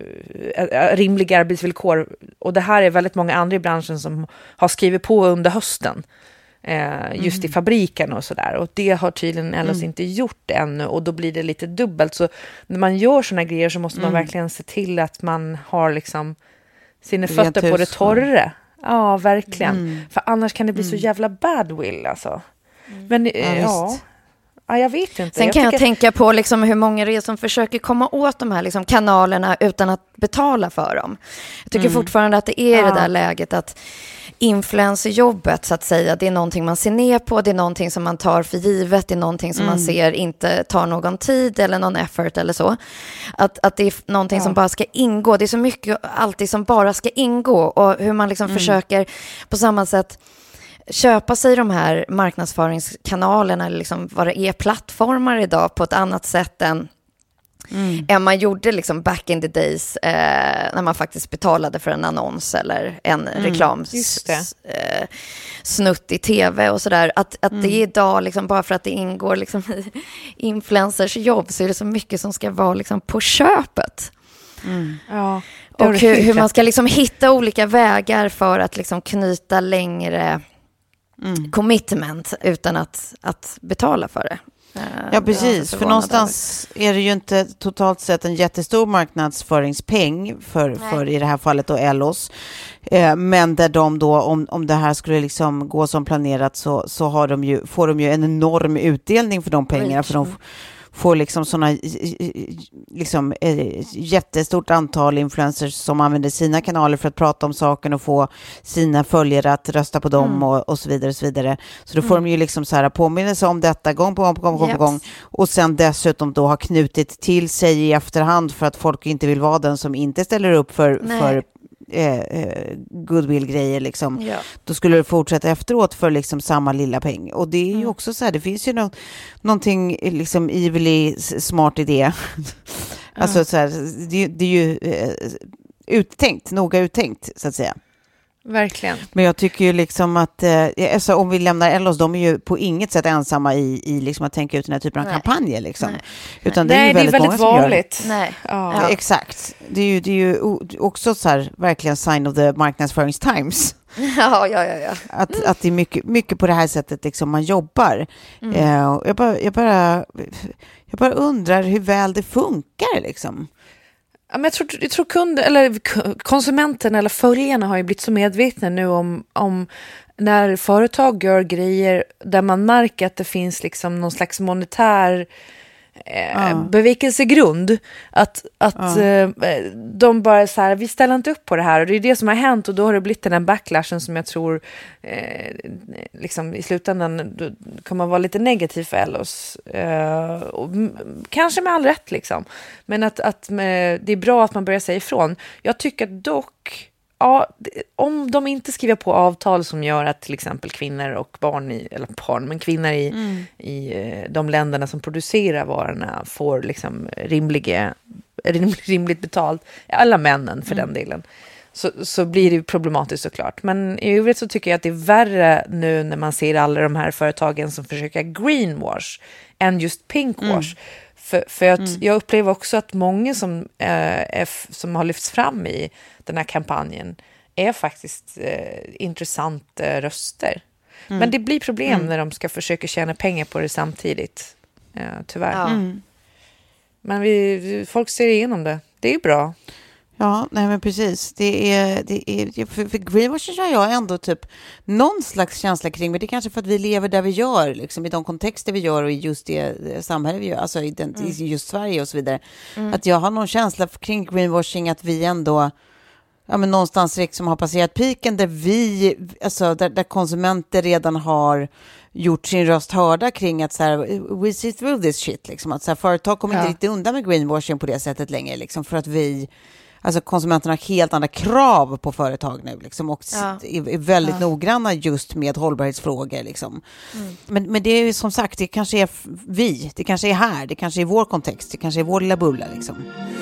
uh, rimliga arbetsvillkor. Och det här är väldigt många andra i branschen som har skrivit på under hösten. Uh, just mm. i fabriken och sådär. Och det har tydligen L O:s mm. inte gjort ännu. Och då blir det lite dubbelt. Så när man gör såna grejer så måste mm. man verkligen se till att man har liksom sina fötter på det torra. Ja, verkligen. Mm. För annars kan det bli mm. så jävla bad will alltså. Mm. Men ja, ja. Ja, jag vet inte. Sen jag kan tycker... jag tänka på liksom hur många det är som försöker komma åt de här liksom kanalerna utan att betala för dem. Jag tycker mm. fortfarande att det är ja. det där läget att influencerjobbet så att säga, det är någonting man ser ner på, det är någonting som man tar för givet, det är någonting som mm. man ser inte tar någon tid eller någon effort eller så. Att, att det är någonting ja. som bara ska ingå. Det är så mycket alltid som bara ska ingå, och hur man liksom mm. försöker på samma sätt köpa sig de här marknadsföringskanalerna eller liksom vad det är, plattformar idag på ett annat sätt än, mm. än man gjorde liksom back in the days eh, när man faktiskt betalade för en annons eller en mm. reklams eh, snutt i tv och sådär. Att, att mm. det är idag liksom, bara för att det ingår liksom i influencers jobb, så är det så mycket som ska vara liksom på köpet. Mm. Ja, och hur, hur man ska liksom hitta olika vägar för att liksom knyta längre Mm. commitment utan att, att betala för det. Ja, precis. För någonstans över. är det ju inte totalt sett en jättestor marknadsföringspeng för, för i det här fallet då L O:s. Eh, men där de då, om, om det här skulle liksom gå som planerat, så, så har de ju, får de ju en enorm utdelning för de pengarna. För de får liksom sådana liksom, eh, jättestort antal influencers som använder sina kanaler för att prata om saken och få sina följare att rösta på dem mm. och, och så vidare och så vidare. Så då får mm. de ju liksom så här påminnelse om detta gång på gång på gång på yes. gång och sen dessutom då har knutit till sig i efterhand för att folk inte vill vara den som inte ställer upp för, för eh, goodwill-grejer liksom. Ja. Då skulle det fortsätta efteråt för liksom samma lilla peng. Och det är ju mm. också så här, det finns ju no- någonting liksom evilly smart i det. Alltså mm. så här, det, det är ju eh, uttänkt, noga uttänkt så att säga. Verkligen. Men jag tycker ju liksom att eh, alltså om vi lämnar Ellos, de är ju på inget sätt ensamma i, i liksom att tänka ut den här typen av Nej. kampanjer liksom. Nej. Utan det Nej, är ju väldigt, det är väldigt många vanligt. som gör Nej. ja. Ja, exakt. Det är ju, det är ju också så här verkligen sign of the marknadsförings times. Ja, ja, ja, ja. Att, mm. att det är mycket, mycket på det här sättet liksom man jobbar. Mm. Eh, jag, bara, jag, bara, jag bara undrar hur väl det funkar liksom. Ja, men jag tror, jag tror kunder, eller konsumenten eller följarna har ju blivit så medvetna nu om, om när företag gör grejer där man märker att det finns liksom någon slags monetär eh, ja. bevekelsegrund. Att, att ja. eh, de bara så här, vi ställer inte upp på det här. Och det är det som har hänt och då har det blivit den här backlashen som jag tror eh, liksom i slutändan kommer vara lite negativ för Ellos. Eh, och kanske med all rätt liksom. Men att, att med, det är bra att man börjar säga ifrån. Jag tycker dock ja, om de inte skriver på avtal som gör att till exempel kvinnor och barn i, eller barn, men kvinnor i, mm. i de länderna som producerar varorna får liksom rimliga, rimligt betalt, alla männen för mm. den delen, så, så blir det problematiskt såklart. Men i övrigt så tycker jag att det är värre nu när man ser alla de här företagen som försöker greenwash än just pinkwash. Mm. För, för att mm. jag upplever också att många som, eh, är, som har lyfts fram i den här kampanjen är faktiskt eh, intressanta röster. Mm. Men det blir problem mm. när de ska försöka tjäna pengar på det samtidigt. Eh, tyvärr. Ja. Mm. Men vi, folk ser igenom det. Det är bra. Ja, nej men precis. Det är, det är, för, för greenwashing har jag ändå typ någon slags känsla kring, men det är kanske för att vi lever där vi gör, liksom, i de kontexter vi gör och i just det samhälle vi gör, alltså i, den, mm. i just Sverige och så vidare. Mm. Att jag har någon känsla kring greenwashing att vi ändå ja, men någonstans liksom har passerat piken där vi, alltså där, där konsumenter redan har gjort sin röst hörda kring att så här, we see through this shit, liksom, att så här, företag kommer ja. inte riktigt undan med greenwashing på det sättet längre, liksom, för att vi alltså konsumenterna har helt andra krav på företag nu liksom, och ja. är väldigt ja. noggranna just med hållbarhetsfrågor. Liksom. Mm. Men, men det är ju som sagt, det kanske är vi, det kanske är här, det kanske är vår kontext, det kanske är vår lilla bubbla. Liksom.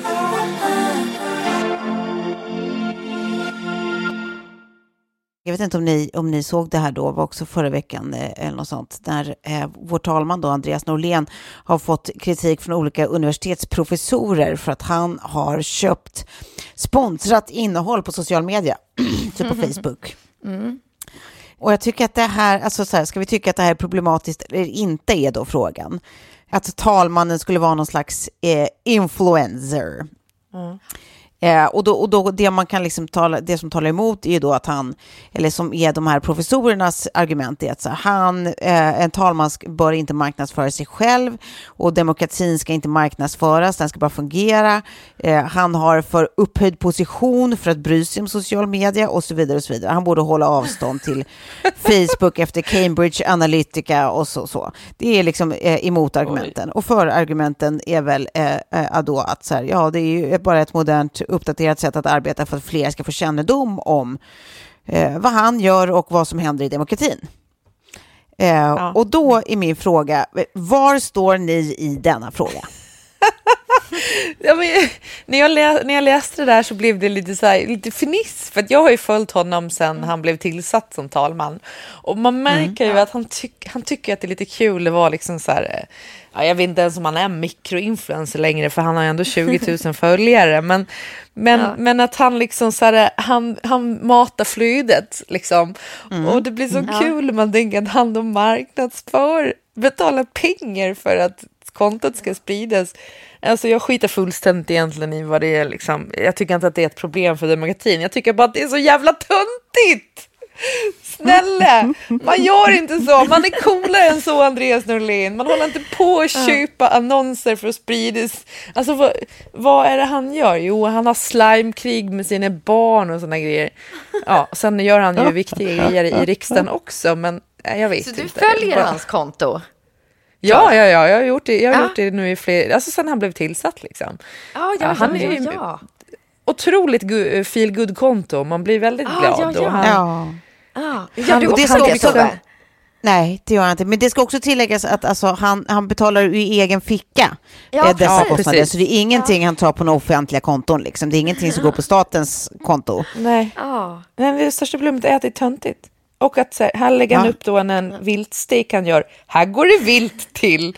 Jag vet inte om ni, om ni såg det här då, var också förra veckan eh, eller något sånt, där eh, vår talman då, Andreas Norlén, har fått kritik från olika universitetsprofessorer för att han har köpt sponsrat innehåll på social media, typ på mm. Facebook. Mm. Och jag tycker att det här, alltså så här, ska vi tycka att det här är problematiskt eller inte är då frågan. Att talmannen skulle vara någon slags eh, influencer. Mm. Eh, och då, och då det man kan liksom tala, det som talar emot är ju då att han, eller som är de här professorernas argument, är att så här, han, eh, en talman bör inte marknadsföra sig själv och demokratin ska inte marknadsföras, den ska bara fungera. Eh, han har för upphöjd position för att bry sig om social media och så vidare och så vidare. Han borde hålla avstånd till Facebook efter Cambridge Analytica och så så. Det är liksom eh, emot argumenten. Oj. Och för argumenten är väl eh, eh, då att så här, ja, det är ju bara ett modernt uppdaterat sätt att arbeta för att fler ska få kännedom om eh, vad han gör och vad som händer i demokratin. Eh, ja. Och då är min fråga, var står ni i denna fråga? Ja, men, när, jag lä- när jag läste det där så blev det lite, så här, lite finiss, för att jag har ju följt honom sedan mm. han blev tillsatt som talman, och man märker mm. ju att han, tyck- han tycker att det är lite kul att vara liksom så här, ja, jag vet inte ens om han är mikroinfluencer längre, för han har ju ändå tjugo tusen följare, men, men, ja. men att han liksom så här, han, han matar flydet liksom, mm. och det blir så mm. kul när man tänker att han då marknadsför, betalar pengar för att kontot ska spridas. Alltså jag skiter fullständigt egentligen i vad det är liksom. Jag tycker inte att det är ett problem för demokratin. Jag tycker bara att det är så jävla töntigt. Snälla snälla, man gör inte så. Man är coolare än så, Andreas Norlén. Man håller inte på att köpa annonser för att spridas. Alltså vad, vad är det han gör? Jo, han har slimekrig med sina barn och såna grejer. Ja, sen gör han ju viktiga grejer i riksdagen också, men jag vet så inte. Så du följer bara hans konto? Ja, ja, ja, jag har gjort det, jag har ja. gjort det nu i fler, alltså sen han blev tillsatt liksom. Ja, ja, han ja, är ja. otroligt gu- feel good konto, man blir väldigt ah, glad. Ja, ja. Och han, ja. Ah. Ja, du också ska det, också, nej, det gör han inte. Men det ska också tilläggas att alltså, han, han betalar i egen ficka ja, eh, dessa ja, kostnader. precis. Så det är ingenting ja. han tar på några offentliga konton. Liksom. Det är ingenting som går på statens konto. Nej, ah. men det största problemet är att det är töntigt. Och att så här, här lägger han ja. upp då en, en viltstek han gör. Här går det vilt till.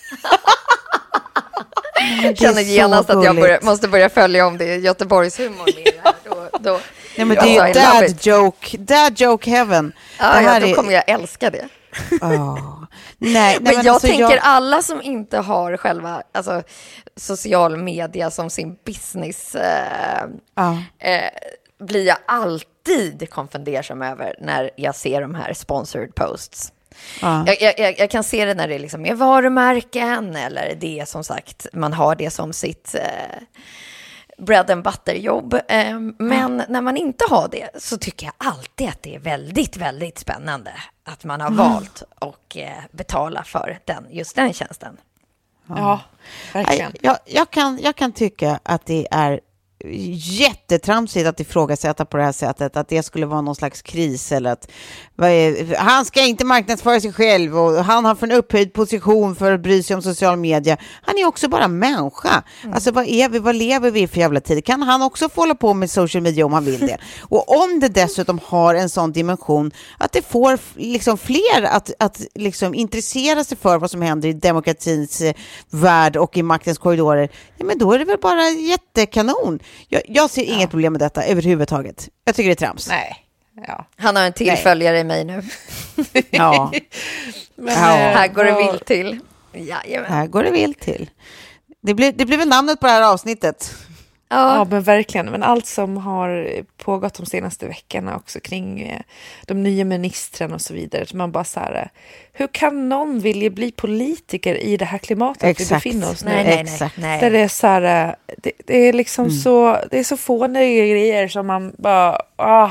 Jag känner genast att jag börjar, måste börja följa om det är Göteborgs humor med det här. Då, då, nej, men det är ju dad joke, dad joke heaven. Ja, det här ja, då är... kommer jag älska det. Oh. nej, nej, men, men jag alltså, tänker jag... alla som inte har själva alltså, social media som sin business eh, ah. eh, blir jag alltid konfundersam över när jag ser de här sponsored posts. Ah. Jag, jag, jag kan se det när det liksom är varumärken eller det är som sagt, man har det som sitt eh, bread and butter jobb. Eh, men ah. när man inte har det så tycker jag alltid att det är väldigt, väldigt spännande att man har ah. valt och eh, betala för den, just den tjänsten. Ja, ja verkligen. Jag, jag, kan, jag kan tycka att det är jättetramsigt att ifrågasätta på det här sättet, att det skulle vara någon slags kris eller att är, han ska inte marknadsföra sig själv och han har för en upphöjd position för att bry sig om social media. Han är också bara människa. Mm. Alltså vad är vi, vad lever vi för jävla tid? Kan han också få hålla på med social media om han vill det? Och om det dessutom har en sån dimension att det får liksom fler att, att liksom intressera sig för vad som händer i demokratins eh, värld och i maktens korridorer, ja, men då är det väl bara jättekanon. Jag, jag ser ja. inget problem med detta överhuvudtaget. Jag tycker det är trams. Nej. Ja. Han har en tillföljare i mig nu. ja. Men, ja. Här går det vilt till. Jajamän. Här går det vilt till. Det blir, det blir väl namnet på det här avsnittet. Ja. ja, men verkligen. Men allt som har pågått de senaste veckorna också kring eh, de nya ministrarna och så vidare. Man bara så här, hur kan någon vilja bli politiker i det här klimatet Exakt. vi befinner oss nu? Nej, nej, Exakt. nej. Där det är så här, det, det är liksom mm. så, det är så fåniga grejer som man bara, ah.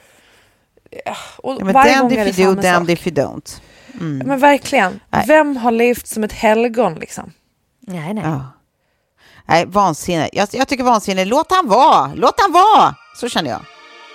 Och ja, men damned if you do, damned if you don't. Mm. Ja, men verkligen. Nej. Vem har levt som ett helgon liksom? Nej, nej. Ja. Nej, vansinne. Jag, jag tycker vansinne. Låt han vara. Låt han vara. Så känner jag.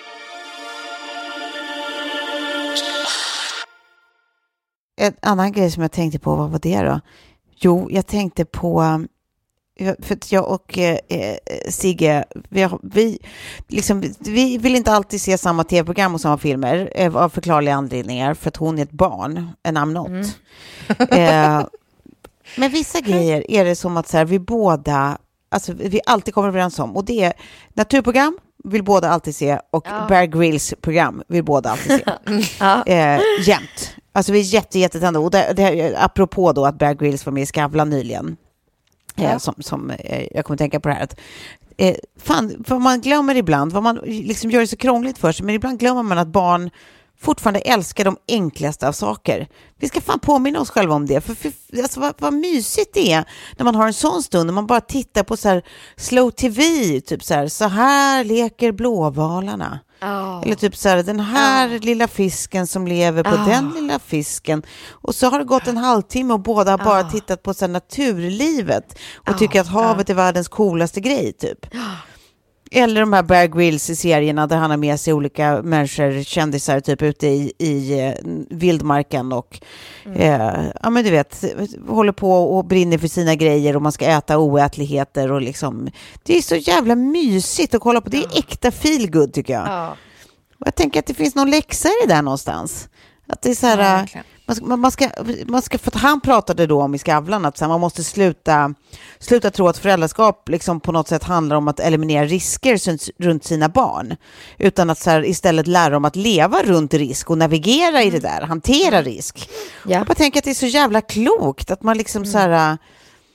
En annan grej som jag tänkte på, vad var det då? Jo, jag tänkte på... För att jag och eh, Sigge, vi, har, vi, liksom, vi vill inte alltid se samma tv-program och samma filmer eh, av förklarliga anledningar, för att hon är ett barn, en I'm not. Mm. eh, men vissa grejer är det som att så här, vi båda, alltså vi alltid kommer överens om, och det är naturprogram vill båda alltid se, och ja. Bear Grylls program vill båda alltid se. ja. eh, jämt. Alltså vi är jätte, jättetända. Och det, det, apropå då att Bear Grylls var med i Skavlan nyligen. Ja. Eh, som, som eh, jag kommer tänka på det här. Att, eh, fan, vad man glömmer ibland, vad man liksom gör det så krångligt för sig, men ibland glömmer man att barn fortfarande älskar de enklaste av saker. Vi ska fan påminna oss själva om det. För, för alltså, vad, vad mysigt det är när man har en sån stund, när man bara tittar på så här slow tv, typ så här, så här leker blåvalarna. Oh. Eller typ så här, den här oh. lilla fisken som lever på oh. den lilla fisken. Och så har det gått en halvtimme och båda har bara oh. tittat på så här naturlivet och oh. tycker att havet oh. är världens coolaste grej typ. Oh. Eller de här Bear Grylls i serierna där han har med sig olika människor, kändisar typ ute i, i eh, vildmarken och mm. eh, ja men du vet, håller på och brinner för sina grejer och man ska äta oätligheter och liksom, det är så jävla mysigt att kolla på. Det är äkta feel good tycker jag. Ja. Och jag tänker att det finns någon läxa i det där någonstans. Att det är så här, ja, man, ska, man, ska, man ska, för att han pratade då om i Skavlan att så här, man måste sluta, sluta tro att föräldraskap liksom på något sätt handlar om att eliminera risker runt sina barn. Utan att så här, istället lära dem att leva runt risk och navigera mm. i det där, hantera risk. Ja. Jag bara tänker att det är så jävla klokt att man liksom mm. så här...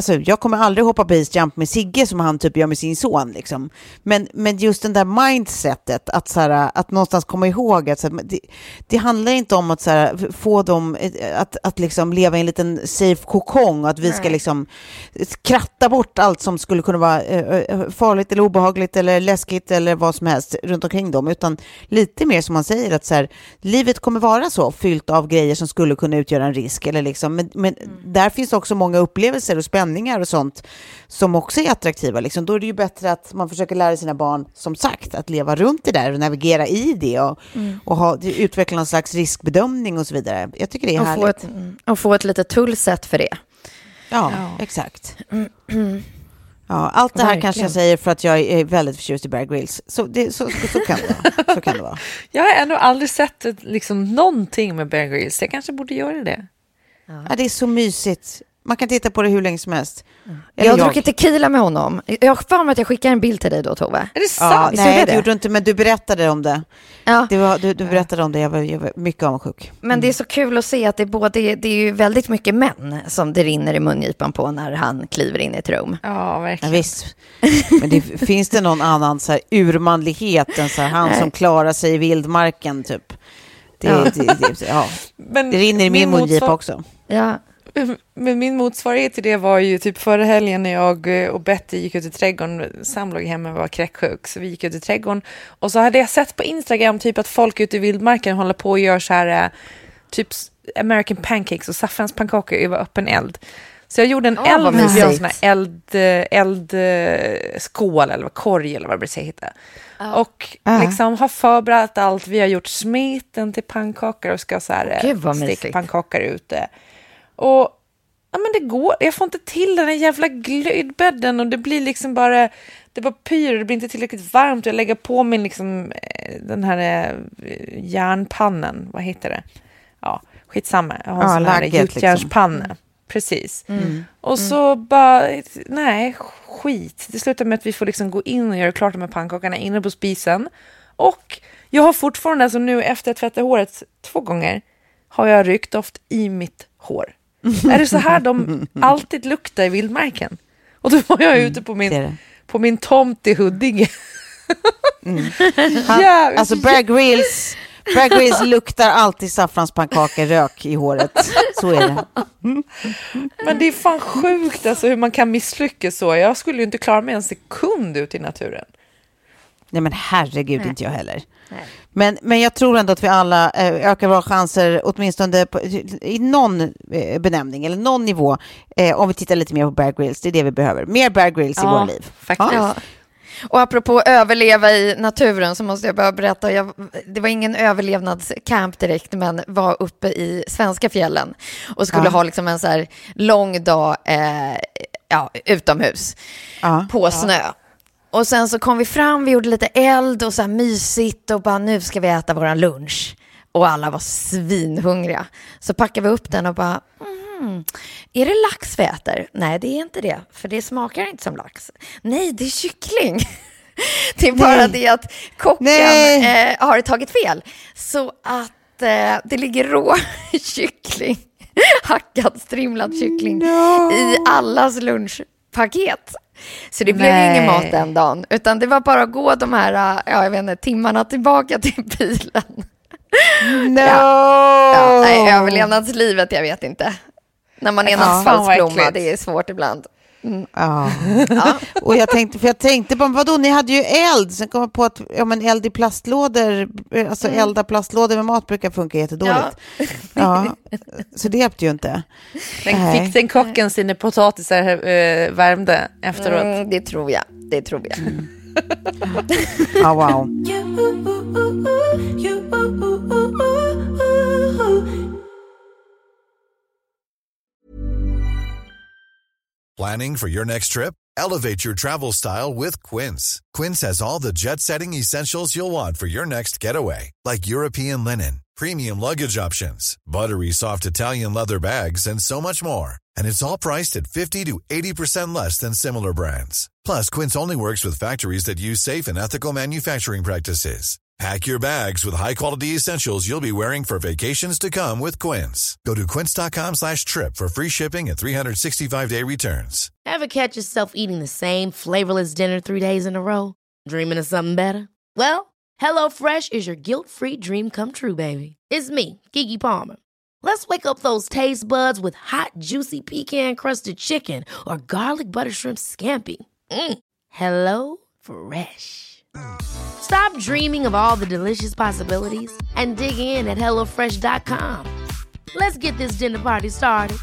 alltså jag kommer aldrig hoppa base jump med Sigge som han typ gör med sin son liksom. Men, men just den där mindsetet att, så här, att någonstans komma ihåg att så här, det, det handlar inte om att så här, få dem att, att liksom leva i en liten safe kokong och att vi Nej. ska liksom kratta bort allt som skulle kunna vara uh, farligt eller obehagligt eller läskigt eller vad som helst runt omkring dem, utan lite mer som man säger att så här, livet kommer vara så fyllt av grejer som skulle kunna utgöra en risk eller liksom, men, men mm. där finns också många upplevelser och spänningar och sånt som också är attraktiva liksom. Då är det ju bättre att man försöker lära sina barn, som sagt, att leva runt det där och navigera i det och, mm. och ha, utveckla någon slags riskbedömning och så vidare. Jag tycker det är och härligt. Få ett, och få ett litet tullset för det. Ja, ja. exakt. Mm. Ja, allt det här Verkligen. kanske jag säger för att jag är väldigt förtjust i Bear Grylls. Så, det, så, så, kan det vara. så kan det vara. Jag har ändå aldrig sett liksom, någonting med Bear Grylls. Jag kanske borde göra det. Ja. Ja, det är så mysigt. Man kan titta på det hur länge som helst. Mm. Jag har jag. druckit tequila med honom. Jag har för mig att jag skickade en bild till dig då, Tove. Är det sant? Ja, nej, det det gjorde du inte, men du berättade om det. Ja. det var, du, du berättade om det, jag var, jag var mycket avundsjuk. Men mm. det är så kul att se att det är, både, det är ju väldigt mycket män som det rinner i mungipan på när han kliver in i ett rum. Ja, verkligen. Ja, visst. Men det, finns det någon annan så här, urmanlighet än så här, han som klarar sig i vildmarken, typ? Det, ja. det, det, ja. Men det rinner i min, min mungipa motsvar- också. Ja. Men min motsvarighet till det var ju typ förra helgen när jag och Betty gick ut i trädgården. Sam låg hemma och var kräksjuk, så vi gick ut i trädgården. Och så hade jag sett på Instagram typ att folk ute i vildmarken håller på och gör så här typ American pancakes och saffranspannkakor över öppen eld. Så jag gjorde en oh, eld, en sån här eld, eldskål eller korg eller vad det säger hitta. Oh. Och uh. liksom har förberett allt. Vi har gjort smeten till pannkakor och ska så här sticka pannkakor ute. Och ja, men det går, jag får inte till den här jävla glödbädden och det blir liksom bara, det bara pyr, det blir inte tillräckligt varmt. Jag lägger på min liksom den här järnpannen, vad heter det? Ja, skitsamma. Jag har en ja, sån här gjutjärnspanna. Liksom. Precis. Mm. Och så mm. bara, nej, skit. Det slutar med att vi får liksom gå in och göra klart de här pannkakorna inne på spisen. Och jag har fortfarande, alltså nu efter att tvätta håret två gånger, har jag ryckdoft i mitt hår. Är det så här de alltid luktar i vildmarken? Och då var jag mm, ute på min, på min tomt i Huddinge. Mm. Han, ja, alltså Bear Grylls, Bear Grylls luktar alltid saffranspannkakor rök i håret. Så är det. Mm. Men det är fan sjukt alltså, hur man kan misslyckas så. Jag skulle ju inte klara mig en sekund ut i naturen. Nej men herregud, Nej. inte jag heller. Men, men jag tror ändå att vi alla eh, ökar våra chanser åtminstone på, i någon eh, benämning eller någon nivå eh, om vi tittar lite mer på Bear Grylls. Det är det vi behöver. Mer Bear Grylls ja, i våra liv. Faktiskt. Ja. Och apropå överleva i naturen så måste jag bara berätta, jag, det var ingen överlevnadscamp direkt, men var uppe i svenska fjällen och skulle ja. ha liksom en så här lång dag eh, ja, utomhus ja. på snö. Ja. Och sen så kom vi fram, vi gjorde lite eld och så här mysigt och bara nu ska vi äta våran lunch. Och alla var svinhungriga. Så packade vi upp den och bara, mm, är det lax vi äter? Nej, det är inte det, för det smakar inte som lax. Nej, det är kyckling. Det är bara Nej. det att kocken eh, har tagit fel. Så att eh, det ligger rå kyckling, hackad, strimlad kyckling no. i allas lunchpaket. Så det blev Nej. ingen mat den dagen, utan det var bara att gå de här ja, jag vet inte, timmarna tillbaka till bilen. No. Ja. Ja, nej, överlevnadslivet, jag vet inte. När man är en ja, asfaltsblomma, det är svårt ibland. Mm. Ja. ja. Och jag tänkte, för jag tänkte på, vadå, ni hade ju eld. Sen kom jag på att ja, men eld i plastlådor, alltså mm. elda plastlådor med mat brukar funka jättedåligt. Ja. Ja. Så det hjälpte ju inte. Men fick den kocken sina potatisar äh, värmde efteråt? Mm, det tror jag, det tror jag. Mm. Ja, wow. Planning for your next trip? Elevate your travel style with Quince. Quince has all the jet-setting essentials you'll want for your next getaway, like European linen, premium luggage options, buttery soft Italian leather bags, and so much more. And it's all priced at fifty to eighty percent less than similar brands. Plus, Quince only works with factories that use safe and ethical manufacturing practices. Pack your bags with high-quality essentials you'll be wearing for vacations to come with Quince. Go to quince.com slash trip for free shipping and three sixty-five day returns. Ever catch yourself eating the same flavorless dinner three days in a row? Dreaming of something better? Well, HelloFresh is your guilt-free dream come true, baby. It's me, Keke Palmer. Let's wake up those taste buds with hot, juicy pecan-crusted chicken or garlic butter shrimp scampi. Mm. Hello Fresh. Stop dreaming of all the delicious possibilities and dig in at hello fresh dot com. Let's get this dinner party started.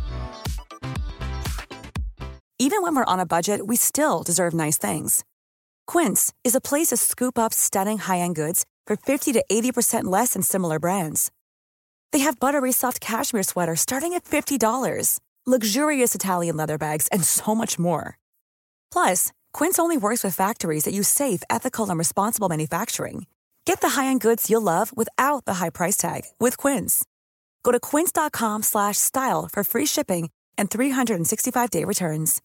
Even when we're on a budget, we still deserve nice things. Quince is a place to scoop up stunning high-end goods for fifty to eighty percent less than similar brands. They have buttery soft cashmere sweaters starting at fifty dollars, luxurious Italian leather bags, and so much more. Plus, Quince only works with factories that use safe, ethical, and responsible manufacturing. Get the high-end goods you'll love without the high price tag with Quince. Go to quince dot com slash style for free shipping and three sixty-five day returns.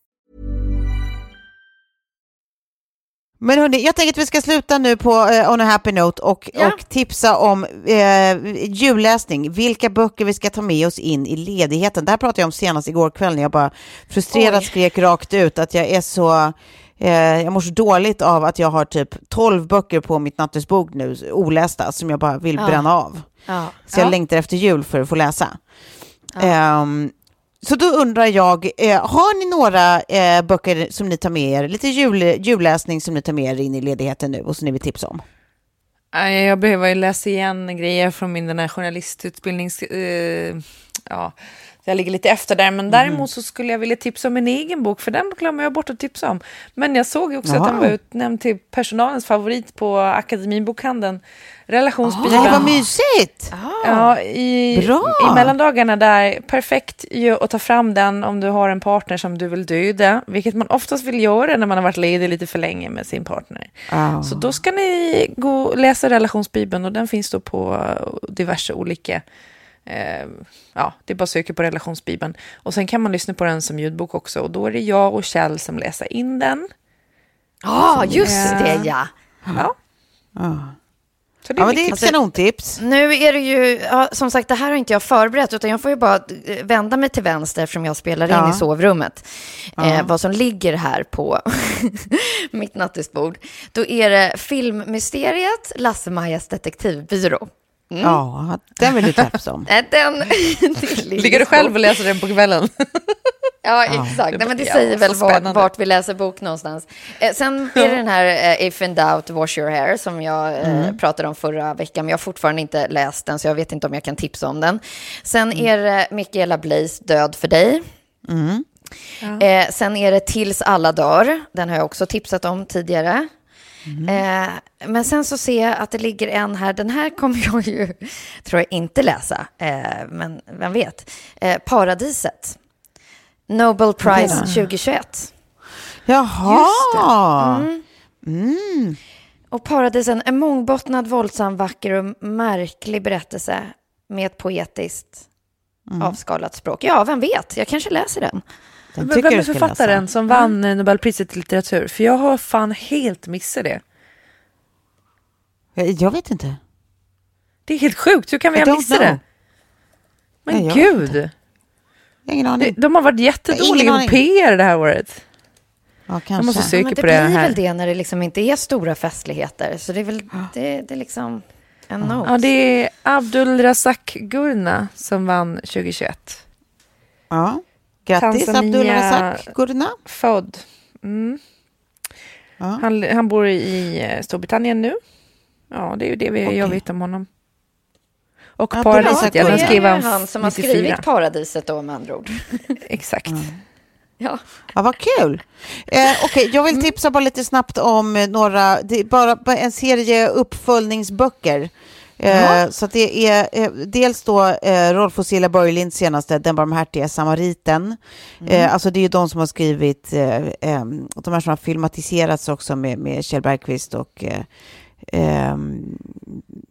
Men hörni, jag tänker att vi ska sluta nu på uh, On a Happy Note och, ja. och tipsa om uh, julläsning. Vilka böcker vi ska ta med oss in i ledigheten. Det här pratade jag om senast igår kväll när jag bara frustrerat Oj. skrek rakt ut att jag är så... Uh, jag mår så dåligt av att jag har typ tolv böcker på mitt nattduksbord nu, olästa, som jag bara vill ja. bränna av. Ja. Så jag ja. längtar efter jul för att få läsa. Ja. Um, Så då undrar jag, eh, har ni några eh, böcker som ni tar med er, lite jul, julläsning som ni tar med er in i ledigheten nu och som ni vill tipsa om? Jag behöver ju läsa igen grejer från min den här journalistutbildnings... Eh, ja, jag ligger lite efter där, men däremot mm. så skulle jag vilja tipsa om en egen bok, för den glömmer jag bort att tipsa om. Men jag såg ju också Jaha. att den var utnämnd till personalens favorit på Akademibokhandeln. Relationsbibeln. Oh, det var mysigt! Ja, i, i mellandagarna där, perfekt ju att ta fram den om du har en partner som du vill döda, vilket man oftast vill göra när man har varit ledig lite för länge med sin partner. Oh. Så då ska ni gå och läsa Relationsbibeln, och den finns då på diverse olika... Eh, ja, det är bara att söka på Relationsbibeln. Och sen kan man lyssna på den som ljudbok också, och då är det jag och Kjell som läser in den. Ja, oh, just det, ja. Ja. Oh. Så det är, ja, men det är ett kanontips. Nu är det ju, ja, som sagt, det här har inte jag förberett, utan jag får ju bara vända mig till vänster eftersom jag spelar in ja. i sovrummet. Ja. Eh, vad som ligger här på mitt nattduksbord. Då är det filmmysteriet Lasse-Majas detektivbyrå. Mm. Ja, den vill du tipsa om. den, Ligger du själv och läser den på kvällen? Ja, exakt. Nej, men det säger ja, väl vart, vart vi läser bok någonstans. Eh, sen är det den här eh, If in Doubt, Wash Your Hair som jag eh, mm. pratade om förra veckan. Men jag har fortfarande inte läst den, så jag vet inte om jag kan tipsa om den. Sen mm. är det Michaela Blaise, Död för dig. Mm. Ja. Eh, sen är det Tills alla dör. Den har jag också tipsat om tidigare. Mm. Eh, men sen så ser jag att det ligger en här. Den här kommer jag ju, tror jag, inte läsa. Eh, men vem vet. Eh, Paradiset. Nobel Prize ja. tjugohundratjugoett. Jaha. Just det. Mm. Mm. Och Paradisen, en mångbottnad, våldsam, vacker och märklig berättelse med ett poetiskt mm. avskalat språk. Ja, vem vet? Jag kanske läser den. den vem är författaren som vann mm. Nobelpriset i litteratur? För jag har fan helt missat det. Jag, jag vet inte. Det är helt sjukt. Hur kan vi ha missat det? Men Nej, gud. Ingen aning. De, de har varit jättedåliga på P R det här året. Ja, kanske. Jag måste söka ja, men det på blir det här. väl det när det liksom inte är stora festligheter. Så det är väl det, det är liksom en note. Ja, det är Abdulrazak Gurna som vann tjugohundratjugoett. Ja, grattis Abdulrazak Gurna. Född. Mm. Ja. Han, han bor i Storbritannien nu. Ja, det är ju det vi, okay. jag vet om honom. Och ja, Paradiset, ja, det är han som har skrivit Paradiset då, med andra ord. Exakt. Mm. Ja. Ja, vad kul. Eh, Okej, okay, jag vill tipsa bara lite snabbt om några, det är bara en serie uppföljningsböcker. Eh, så att det är eh, dels då eh, Rolf och Cilla Borglinds senaste Den barmhärtiga samariten. Mm. Eh, alltså det är ju de som har skrivit eh, eh, de här som har filmatiserats också med, med Kjell Bergqvist och eh, eh,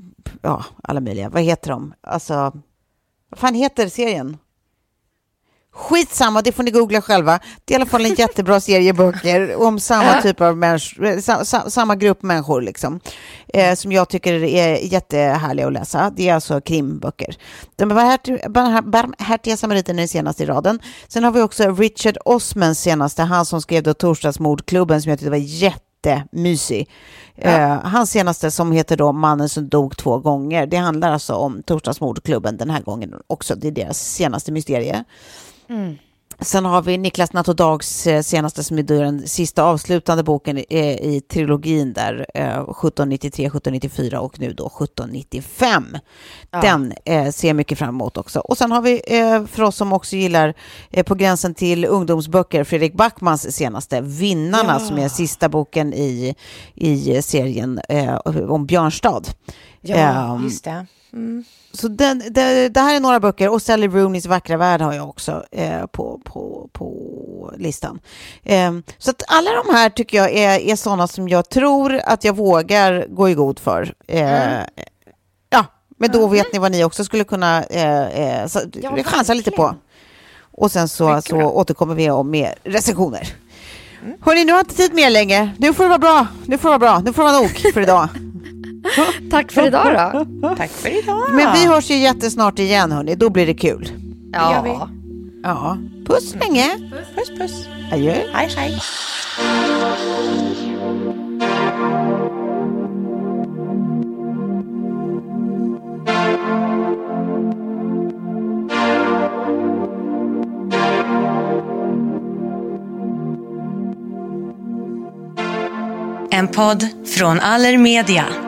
ja, alla möjliga. Vad heter de? Alltså, vad fan heter serien? Skitsamma, det får ni googla själva. Det är i alla fall en jättebra serie böcker om samma typ av människor, sa, samma grupp människor liksom, eh, som jag tycker är jättehärliga att läsa. Det är alltså krimböcker. De barmhärtiga samariten är den senaste i raden. Sen har vi också Richard Osmans senaste, han som skrev då Torsdagsmordklubben, som jag tyckte var jättemysig. Ja. Eh, hans senaste, som heter då Mannen som dog två gånger. Det handlar alltså om Torsdagsmordklubben den här gången också. Det är deras senaste mysterie. Mm. Sen har vi Niklas Nattodags senaste, som är den sista avslutande boken i, i trilogin där, eh, sjutton nittiotre sjutton nittiofyra och nu då sjutton nittiofem. Ja. Den eh, ser jag mycket fram emot också. Och sen har vi eh, för oss som också gillar eh, på gränsen till ungdomsböcker, Fredrik Backmans senaste Vinnarna, ja. som är sista boken i, i serien eh, om Björnstad. Ja, um, just det. Mm. Så den, det, det här är några böcker, och Sally Rooney's Vackra värld har jag också eh, på, på, på listan. Eh, så att alla de här tycker jag är, är sådana som jag tror att jag vågar gå i god för. Eh, mm. Ja, men då mm. vet ni vad ni också skulle kunna eh, eh, så, ja, chansa lite på. Och sen så, så återkommer vi om med recensioner. Mm. Hörrni, nu har jag inte tid mer länge. Nu får det vara bra. Nu får det vara bra. Nu får det vara nog för idag. Tack för idag då. Tack för idag. Men vi hörs ju jättesnart igen, hörni. Då blir det kul. Ja. Det gör vi. Ja. Puss länge. Puss, puss. puss. Adjö. Hej, hej. En podd från Allermedia.